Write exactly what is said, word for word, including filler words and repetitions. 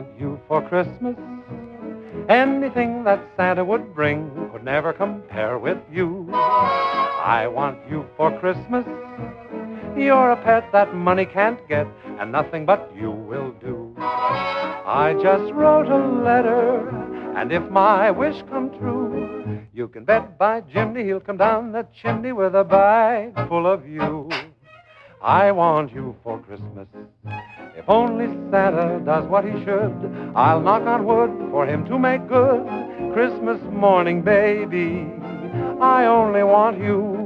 want you for Christmas. Anything that Santa would bring could never compare with you. I want you for Christmas. You're a pet that money can't get, and nothing but you will do. I just wrote a letter, and if my wish come true, you can bet by Jimmy he'll come down the chimney with a bag full of you. I want you for Christmas. If only Santa does what he should, I'll knock on wood for him to make good. Christmas morning, baby, I only want you